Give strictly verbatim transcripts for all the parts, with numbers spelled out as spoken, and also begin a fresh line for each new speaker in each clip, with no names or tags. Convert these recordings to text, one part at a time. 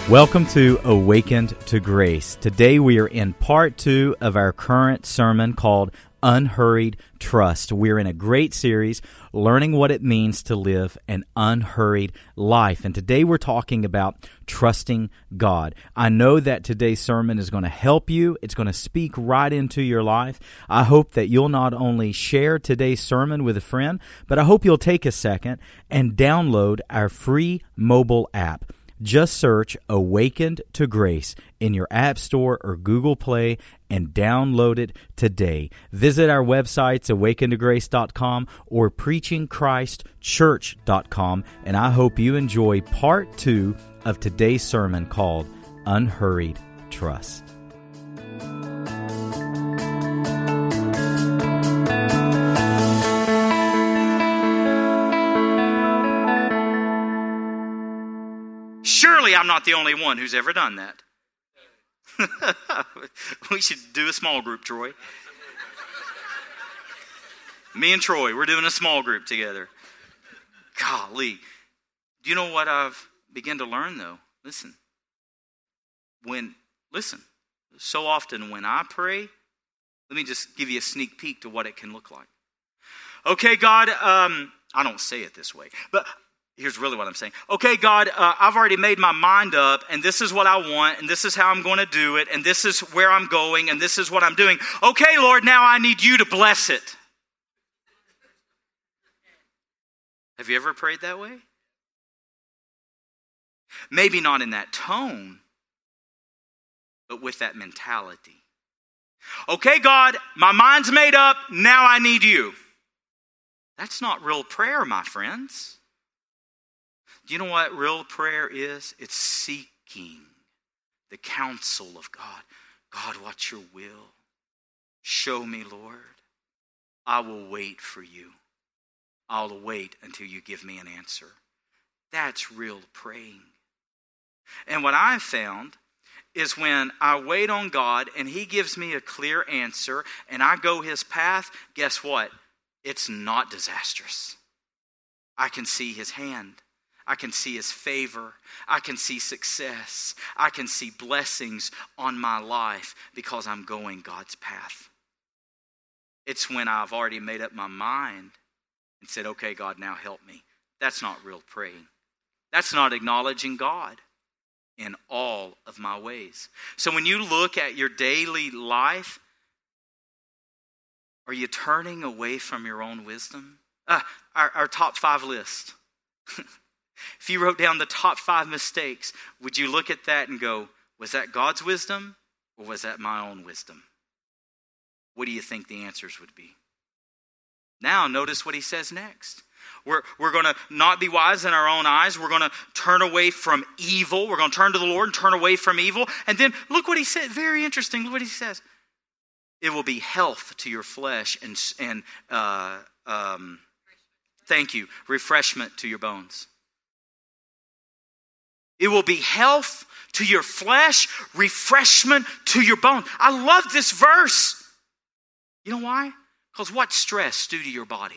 Welcome to Awakened to Grace. Today we are in part two of our current sermon called Unhurried Trust. We're in a great series learning what it means to live an unhurried life. And today we're talking about trusting God. I know that today's sermon is going to help you. It's going to speak right into your life. I hope that you'll not only share today's sermon with a friend, but I hope you'll take a second and download our free mobile app. Just search Awakened to Grace in your App Store or Google Play and download it today. Visit our websites, awaken to grace dot com or preaching christ church dot com, and I hope you enjoy part two of today's sermon called Unhurried Trust.
Surely I'm not the only one who's ever done that. We should do a small group, Troy. Me and Troy, we're doing a small group together. Golly. Do you know what I've begun to learn, though? Listen. When, listen, so often when I pray, let me just give you a sneak peek to what it can look like. Okay, God, um, I don't say it this way, but here's really what I'm saying. Okay, God, uh, I've already made my mind up, and this is what I want, and this is how I'm going to do it, and this is where I'm going, and this is what I'm doing. Okay, Lord, now I need you to bless it. Have you ever prayed that way? Maybe not in that tone, but with that mentality. Okay, God, my mind's made up, now I need you. That's not real prayer, my friends. Do you know what real prayer is? It's seeking the counsel of God. God, what's your will? Show me, Lord. I will wait for you. I'll wait until you give me an answer. That's real praying. And what I've found is when I wait on God and He gives me a clear answer and I go His path, guess what? It's not disastrous. I can see His hand. I can see His favor. I can see success. I can see blessings on my life because I'm going God's path. It's when I've already made up my mind and said, okay, God, now help me. That's not real praying. That's not acknowledging God in all of my ways. So when you look at your daily life, are you turning away from your own wisdom? Uh, our, our top five list. If you wrote down the top five mistakes, would you look at that and go, was that God's wisdom or was that my own wisdom? What do you think the answers would be? Now, notice what he says next. We're, we're going to not be wise in our own eyes. We're going to turn away from evil. We're going to turn to the Lord and turn away from evil. And then look what he said. Very interesting. Look what he says. It will be health to your flesh and, and uh, um, thank you, refreshment to your bones. It will be health to your flesh, refreshment to your bones. I love this verse. You know why? Because what's stress do to your body?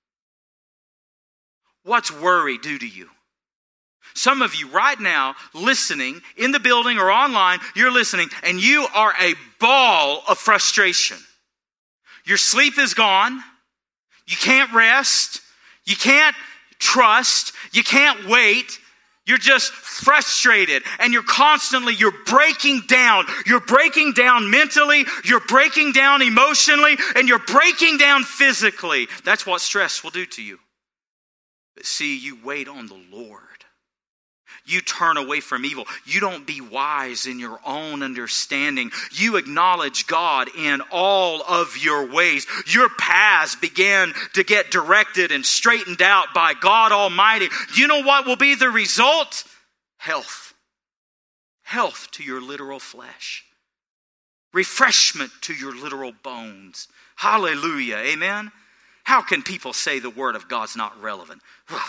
What's worry do to you? Some of you right now listening in the building or online, you're listening and you are a ball of frustration. Your sleep is gone. You can't rest. You can't trust. You can't wait. You're just frustrated and you're constantly, you're breaking down. You're breaking down mentally, you're breaking down emotionally, and you're breaking down physically. That's what stress will do to you. But see, you wait on the Lord. You turn away from evil. You don't be wise in your own understanding. You acknowledge God in all of your ways. Your paths begin to get directed and straightened out by God Almighty. Do you know what will be the result? Health. Health to your literal flesh. Refreshment to your literal bones. Hallelujah. Amen. How can people say the Word of God's not relevant?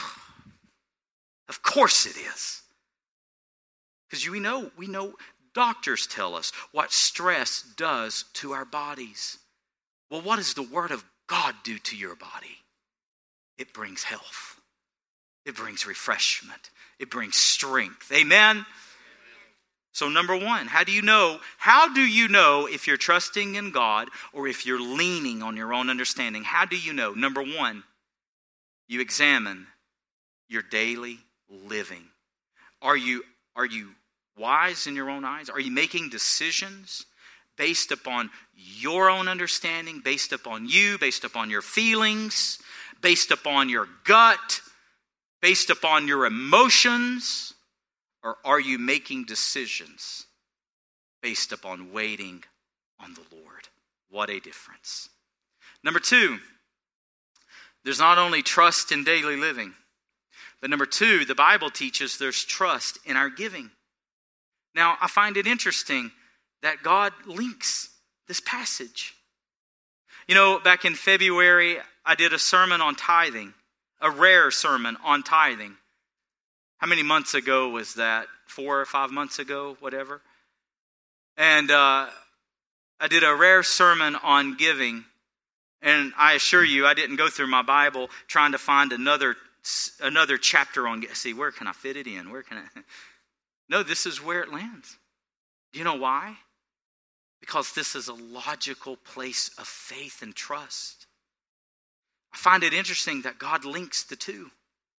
Of course it is. Because we know, we know doctors tell us what stress does to our bodies. Well, what does the Word of God do to your body? It brings health. It brings refreshment. It brings strength. Amen? So number one, how do you know? How do you know if you're trusting in God or if you're leaning on your own understanding? How do you know? Number one, you examine your daily living. Are you, are you wise in your own eyes? Are you making decisions based upon your own understanding, based upon you, based upon your feelings, based upon your gut, based upon your emotions? Or are you making decisions based upon waiting on the Lord? What a difference. Number two, there's not only trust in daily living, but number two, the Bible teaches there's trust in our giving. Now, I find it interesting that God links this passage. You know, back in February, I did a sermon on tithing, a rare sermon on tithing. How many months ago was that? Four or five months ago, whatever. And uh, I did a rare sermon on giving. And I assure you, I didn't go through my Bible trying to find another another chapter on, see, where can I fit it in? Where can I? No, this is where it lands. Do you know why? Because this is a logical place of faith and trust. I find it interesting that God links the two.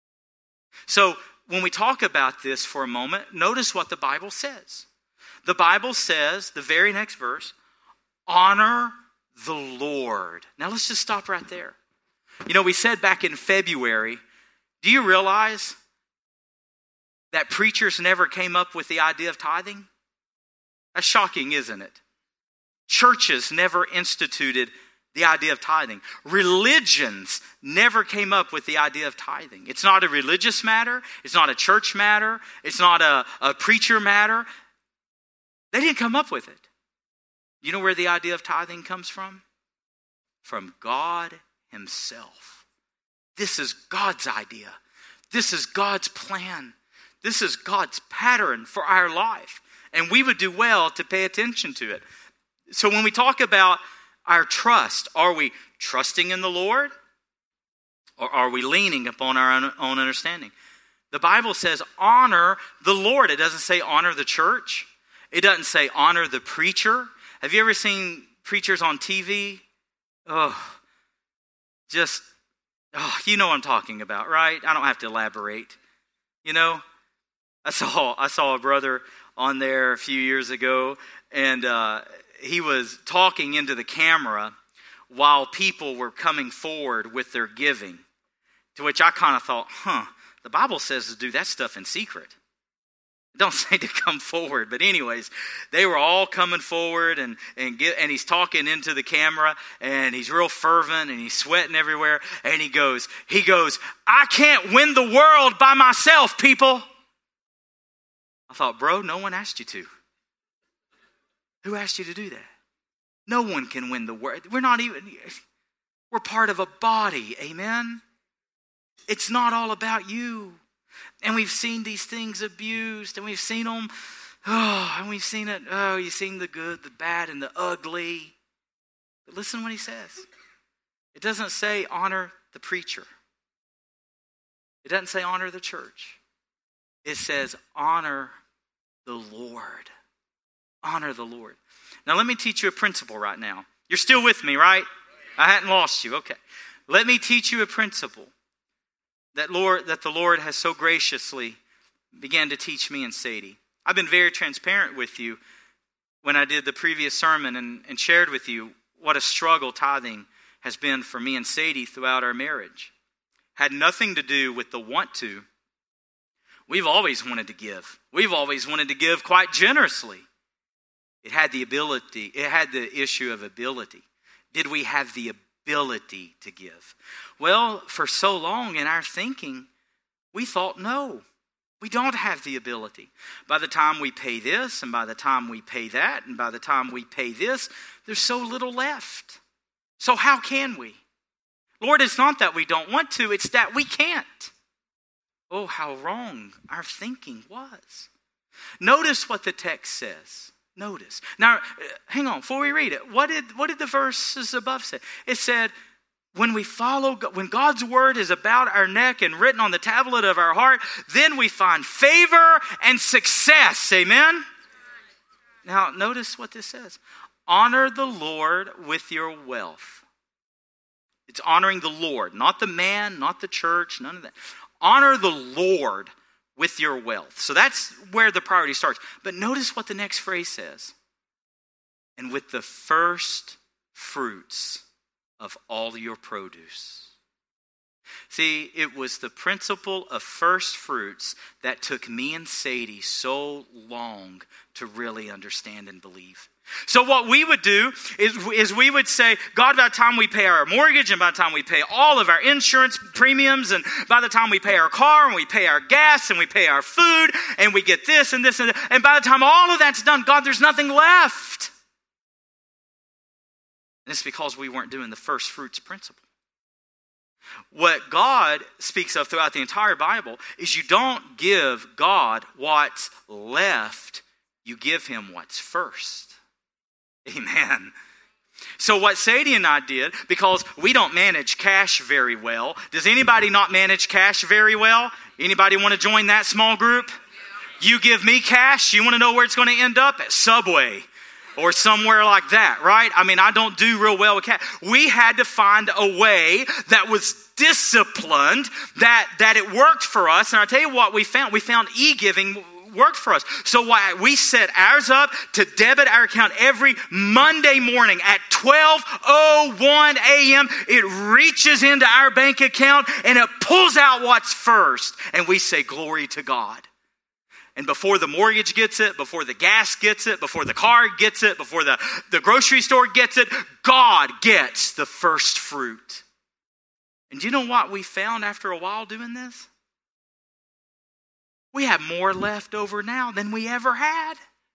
So, when we talk about this for a moment, notice what the Bible says. The Bible says, the very next verse, honor the Lord. Now let's just stop right there. You know, we said back in February, do you realize that preachers never came up with the idea of tithing? That's shocking, isn't it? Churches never instituted the idea of tithing. Religions never came up with the idea of tithing. It's not a religious matter. It's not a church matter. It's not a, a preacher matter. They didn't come up with it. You know where the idea of tithing comes from? From God Himself. This is God's idea. This is God's plan. This is God's pattern for our life. And we would do well to pay attention to it. So when we talk about our trust, are we trusting in the Lord? Or are we leaning upon our own understanding? The Bible says honor the Lord. It doesn't say honor the church. It doesn't say honor the preacher. Have you ever seen preachers on T V? Oh, just, oh, you know what I'm talking about, right? I don't have to elaborate. You know, I saw I saw a brother on there a few years ago, and uh, he was talking into the camera while people were coming forward with their giving. To which I kind of thought, huh, the Bible says to do that stuff in secret. It don't say to come forward. But anyways, they were all coming forward, and and, get, and he's talking into the camera, and he's real fervent, and he's sweating everywhere. And he goes, he goes, I can't win the world by myself, people. I thought, bro, no one asked you to. Who asked you to do that? No one can win the world. We're not even, we're part of a body, amen? It's not all about you. And we've seen these things abused, and we've seen them, oh, and we've seen it, oh, you've seen the good, the bad, and the ugly. But listen what he says. It doesn't say honor the preacher. It doesn't say honor the church. It says honor the Lord. Honor the Lord. Now let me teach you a principle right now. You're still with me, right? I hadn't lost you. Okay. Let me teach you a principle that Lord, that the Lord has so graciously began to teach me and Sadie. I've been very transparent with you when I did the previous sermon and, and shared with you what a struggle tithing has been for me and Sadie throughout our marriage. Had nothing to do with the want to. We've always wanted to give. We've always wanted to give quite generously. It had the ability, it had the issue of ability. Did we have the ability to give? Well, for so long in our thinking, we thought no, we don't have the ability. By the time we pay this, and by the time we pay that, and by the time we pay this, there's so little left. So how can we? Lord, it's not that we don't want to, it's that we can't. Oh, how wrong our thinking was. Notice what the text says. Notice. Now, hang on, before we read it, what did what did the verses above say? It said, when we follow, when God's word is about our neck and written on the tablet of our heart, then we find favor and success. Amen? Now, notice what this says. Honor the Lord with your wealth. It's honoring the Lord, not the man, not the church, none of that. Honor the Lord with your wealth. So that's where the priority starts. But notice what the next phrase says. And with the first fruits of all your produce. See, it was the principle of first fruits that took me and Sadie so long to really understand and believe. So what we would do is, is we would say, God, by the time we pay our mortgage and by the time we pay all of our insurance premiums and by the time we pay our car and we pay our gas and we pay our food and we get this and this and that, and by the time all of that's done, God, there's nothing left. And it's because we weren't doing the first fruits principle. What God speaks of throughout the entire Bible is you don't give God what's left, you give him what's first. Amen. So what Sadie and I did, because we don't manage cash very well. Does anybody not manage cash very well? Anybody want to join that small group? You give me cash, you want to know where it's going to end up? At Subway. Or somewhere like that, right? I mean, I don't do real well with cash. We had to find a way that was disciplined, that, that it worked for us. And I'll tell you what we found. We found e-giving worked for us. So why we set ours up to debit our account every Monday morning at twelve oh one a.m. It reaches into our bank account and it pulls out what's first. And we say, glory to God. And before the mortgage gets it, before the gas gets it, before the car gets it, before the, the grocery store gets it, God gets the first fruit. And do you know what we found after a while doing this? We have more left over now than we ever had.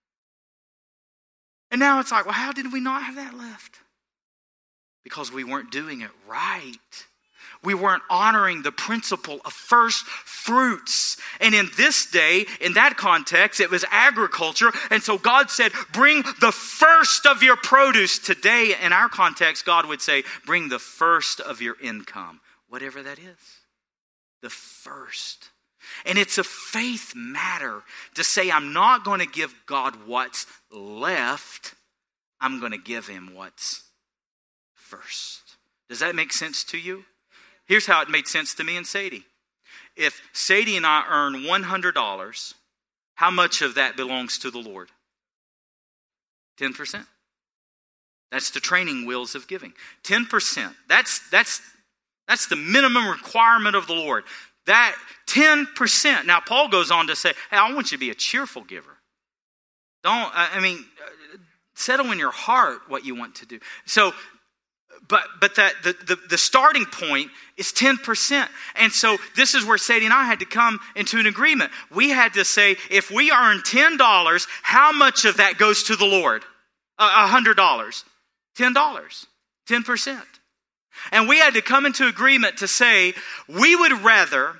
And now it's like, well, how did we not have that left? Because we weren't doing it right. We weren't honoring the principle of first fruits. And in this day, in that context, it was agriculture. And so God said, bring the first of your produce. Today, in our context, God would say, bring the first of your income. Whatever that is. The first. And it's a faith matter to say, I'm not going to give God what's left. I'm going to give him what's first. Does that make sense to you? Here's how it made sense to me and Sadie. If Sadie and I earn one hundred dollars, how much of that belongs to the Lord? ten percent. That's the training wheels of giving. ten percent. That's, that's, that's the minimum requirement of the Lord. That ten percent. Now, Paul goes on to say, hey, I want you to be a cheerful giver. Don't, I mean, settle in your heart what you want to do. So, But but that the, the, the starting point is ten percent. And so this is where Sadie and I had to come into an agreement. We had to say, if we earn ten dollars, how much of that goes to the Lord? Uh, one hundred dollars. ten dollars. ten percent. And we had to come into agreement to say, we would rather,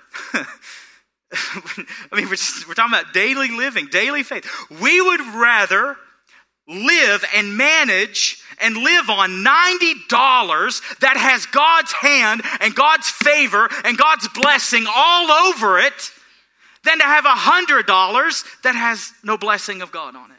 I mean, we're, just, we're talking about daily living, daily faith. We would rather live and manage and live on ninety dollars that has God's hand and God's favor and God's blessing all over it than to have one hundred dollars that has no blessing of God on it.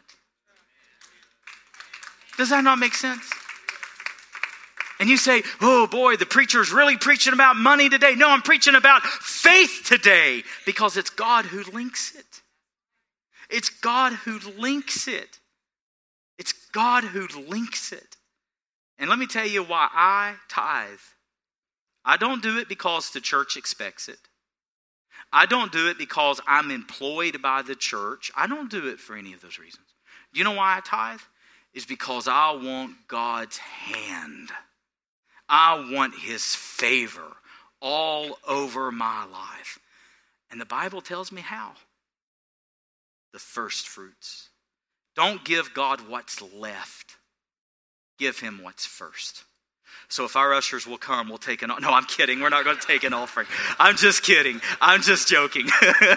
Does that not make sense? And you say, oh boy, the preacher's really preaching about money today. No, I'm preaching about faith today because it's God who links it. It's God who links it. It's God who links it. And let me tell you why I tithe. I don't do it because the church expects it. I don't do it because I'm employed by the church. I don't do it for any of those reasons. Do you know why I tithe? It's because I want God's hand. I want his favor all over my life. And the Bible tells me how. The first fruits. Don't give God what's left. Give him what's first. So if our ushers will come, we'll take an offering. No, I'm kidding. We're not going to take an offering. I'm just kidding. I'm just joking.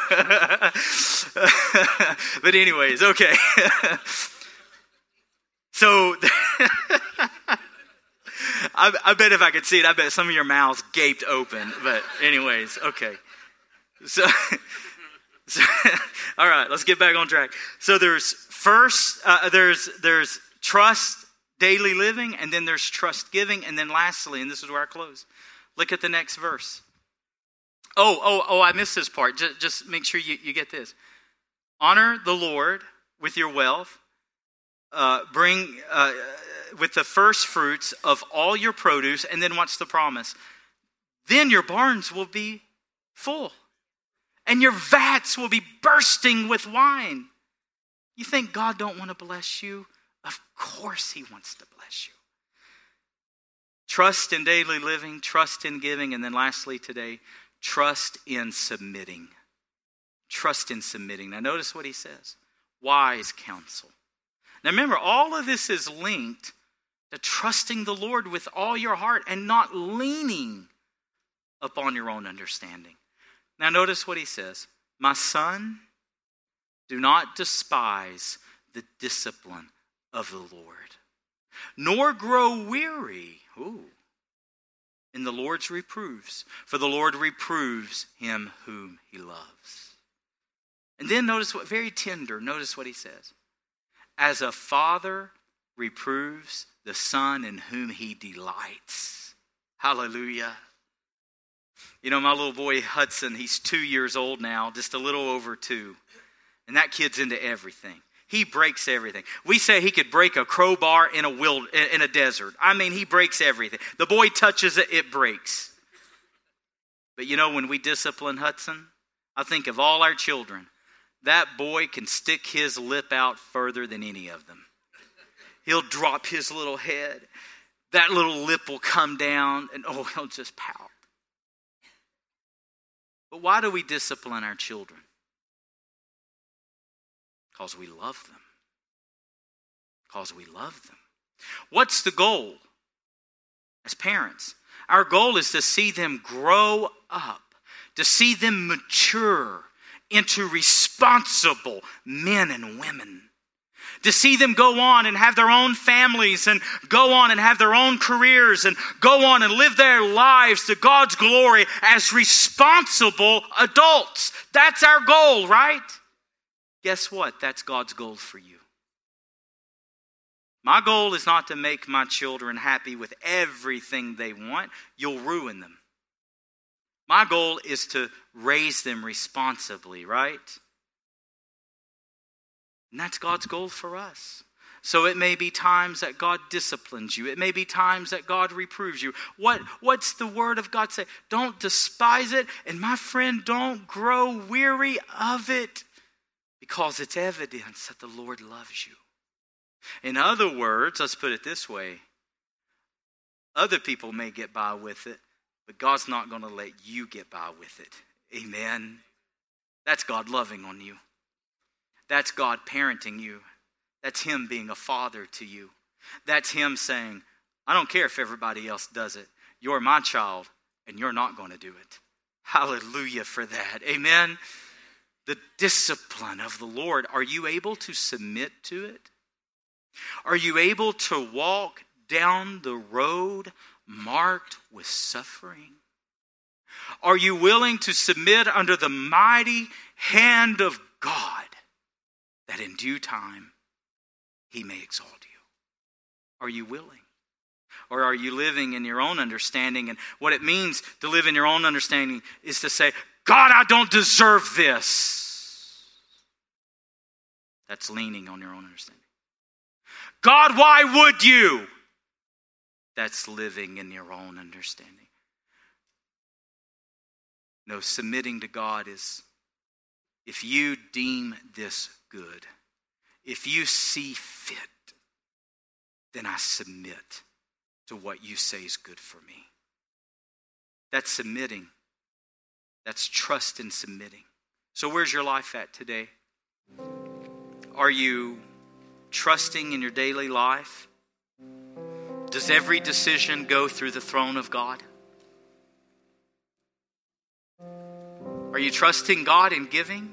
But anyways, okay. So I, I bet if I could see it, I bet some of your mouths gaped open. But anyways, okay. So, so all right, let's get back on track. So there's first, uh, there's there's trust, daily living, and then there's trust giving, and then lastly, and this is where I close. Look at the next verse. Oh, oh, oh, I missed this part. Just, just make sure you, you get this. Honor the Lord with your wealth. Uh, bring uh, with the first fruits of all your produce. And then what's the promise? Then your barns will be full. And your vats will be bursting with wine. You think God don't want to bless you? Of course he wants to bless you. Trust in daily living, trust in giving, and then lastly today, trust in submitting. Trust in submitting. Now notice what he says. Wise counsel. Now remember, all of this is linked to trusting the Lord with all your heart and not leaning upon your own understanding. Now notice what he says. My son, do not despise the discipline of the Lord, nor grow weary ooh, in the Lord's reproofs, for the Lord reproves him whom he loves. And then notice what, very tender, notice what he says. As a father reproves the son in whom he delights. Hallelujah. You know, my little boy Hudson, he's two years old now, just a little over two. And that kid's into everything. He breaks everything. We say he could break a crowbar in a wild, in a desert. I mean, he breaks everything. The boy touches it, it breaks. But you know, when we discipline Hudson, I think of all our children, that boy can stick his lip out further than any of them. He'll drop his little head. That little lip will come down, and oh, he'll just pout. But why do we discipline our children? Because we love them. Because we love them. What's the goal? As parents, our goal is to see them grow up, to see them mature into responsible men and women, to see them go on and have their own families and go on and have their own careers and go on and live their lives to God's glory as responsible adults. That's our goal, right? Guess what? That's God's goal for you. My goal is not to make my children happy with everything they want. You'll ruin them. My goal is to raise them responsibly, right? And that's God's goal for us. So it may be times that God disciplines you. It may be times that God reproves you. What, what's the word of God say? Don't despise it. And my friend, don't grow weary of it. Because it's evidence that the Lord loves you. In other words, let's put it this way. Other people may get by with it, but God's not going to let you get by with it. Amen. That's God loving on you. That's God parenting you. That's Him being a father to you. That's Him saying, I don't care if everybody else does it. You're my child, and you're not going to do it. Hallelujah for that. Amen. The discipline of the Lord. Are you able to submit to it? Are you able to walk down the road marked with suffering? Are you willing to submit under the mighty hand of God that in due time He may exalt you? Are you willing? Or are you living in your own understanding? And what it means to live in your own understanding is to say, God, I don't deserve this. That's leaning on your own understanding. God, why would you? That's living in your own understanding. No, submitting to God is, if you deem this good, if you see fit, then I submit to what you say is good for me. That's submitting. That's trust in submitting. So where's your life at today? Are you trusting in your daily life? Does every decision go through the throne of God? Are you trusting God in giving?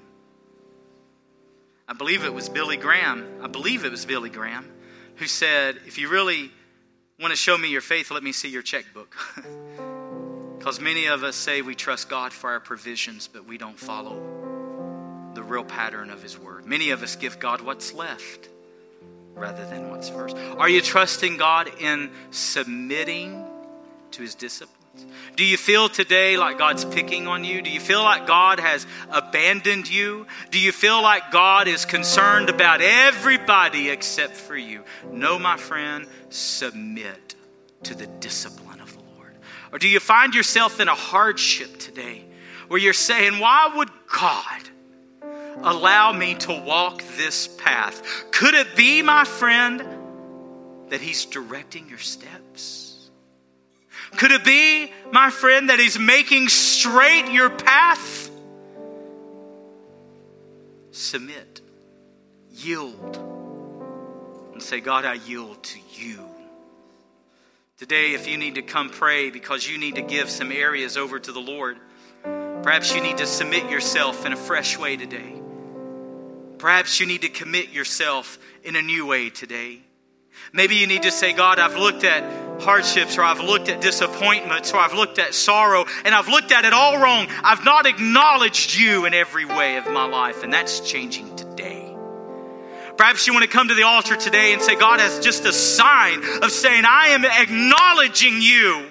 I believe it was Billy Graham. I believe it was Billy Graham who said, if you really want to show me your faith, let me see your checkbook. Because many of us say we trust God for our provisions, but we don't follow the real pattern of his word. Many of us give God what's left rather than what's first. Are you trusting God in submitting to his disciplines? Do you feel today like God's picking on you? Do you feel like God has abandoned you? Do you feel like God is concerned about everybody except for you? No, my friend, submit to the discipline of the Lord. Or do you find yourself in a hardship today where you're saying, why would God allow me to walk this path? Could it be, my friend, that he's directing your steps? Could it be, my friend, that he's making straight your path? Submit. Yield. And say, God, I yield to you. Today, if you need to come pray because you need to give some areas over to the Lord, perhaps you need to submit yourself in a fresh way today. Perhaps you need to commit yourself in a new way today. Maybe you need to say, God, I've looked at hardships, or I've looked at disappointments, or I've looked at sorrow, and I've looked at it all wrong. I've not acknowledged you in every way of my life, and that's changing today. Perhaps you want to come to the altar today and say, God, as just a sign of saying, I am acknowledging you.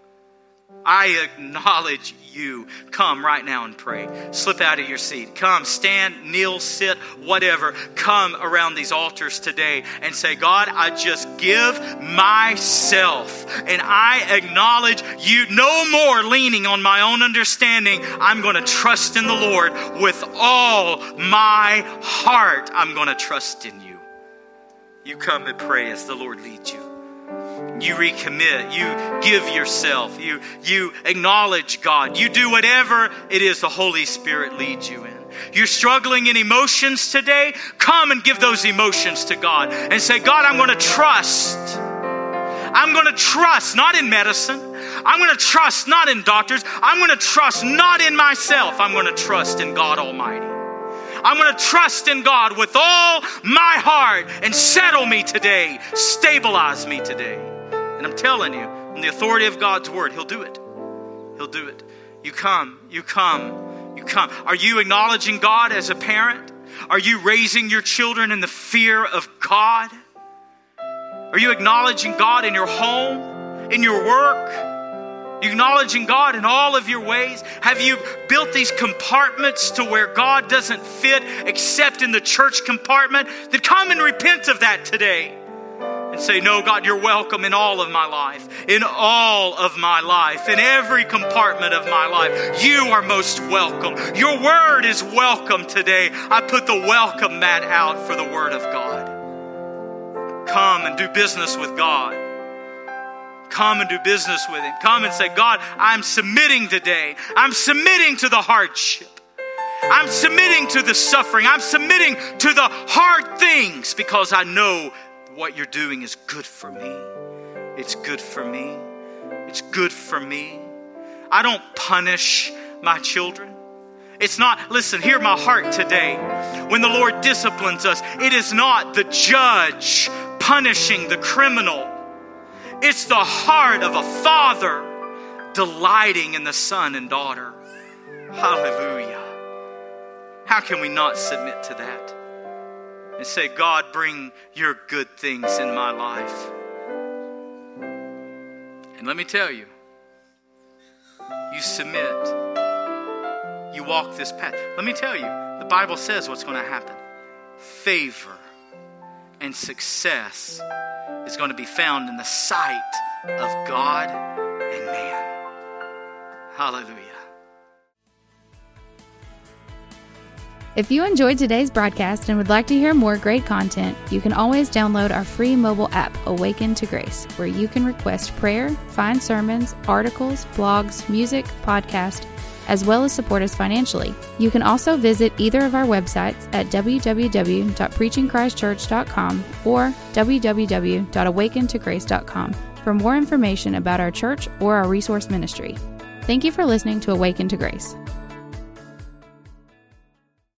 I acknowledge you. Come right now and pray. Slip out of your seat. Come, stand, kneel, sit, whatever. Come around these altars today and say, God, I just give myself and I acknowledge you. No more leaning on my own understanding. I'm going to trust in the Lord with all my heart. I'm going to trust in you. You come and pray as the Lord leads you. You recommit, you give yourself, you, you acknowledge God. You do whatever it is the Holy Spirit leads you in. You're struggling in emotions today? Come and give those emotions to God and say, God, I'm going to trust. I'm going to trust, not in medicine. I'm going to trust, not in doctors. I'm going to trust, not in myself. I'm going to trust in God Almighty. I'm going to trust in God with all my heart and settle me today. Stabilize me today. And I'm telling you, on the authority of God's word, He'll do it. He'll do it. You come, you come, you come. Are you acknowledging God as a parent? Are you raising your children in the fear of God? Are you acknowledging God in your home, in your work? Acknowledging God in all of your ways? Have you built these compartments to where God doesn't fit except in the church compartment? Then come and repent of that today. And say, no, God, you're welcome in all of my life. In all of my life. In every compartment of my life. You are most welcome. Your word is welcome today. I put the welcome mat out for the word of God. Come and do business with God. Come and do business with Him. Come and say, God, I'm submitting today. I'm submitting to the hardship. I'm submitting to the suffering. I'm submitting to the hard things because I know what you're doing is good for me. It's good for me. It's good for me. I don't punish my children. It's not, listen, hear my heart today. When the Lord disciplines us, it is not the judge punishing the criminal. It's the heart of a father delighting in the son and daughter. Hallelujah. How can we not submit to that? And say, God, bring your good things in my life. And let me tell you, you submit, you walk this path. Let me tell you, the Bible says what's going to happen. Favor and success is going to be found in the sight of God and man. Hallelujah.
If you enjoyed today's broadcast and would like to hear more great content, you can always download our free mobile app, Awaken to Grace, where you can request prayer, find sermons, articles, blogs, music, podcast, as well as support us financially. You can also visit either of our websites at w w w dot preaching christ church dot com or w w w dot awaken to grace dot com for more information about our church or our resource ministry. Thank you for listening to Awaken to Grace.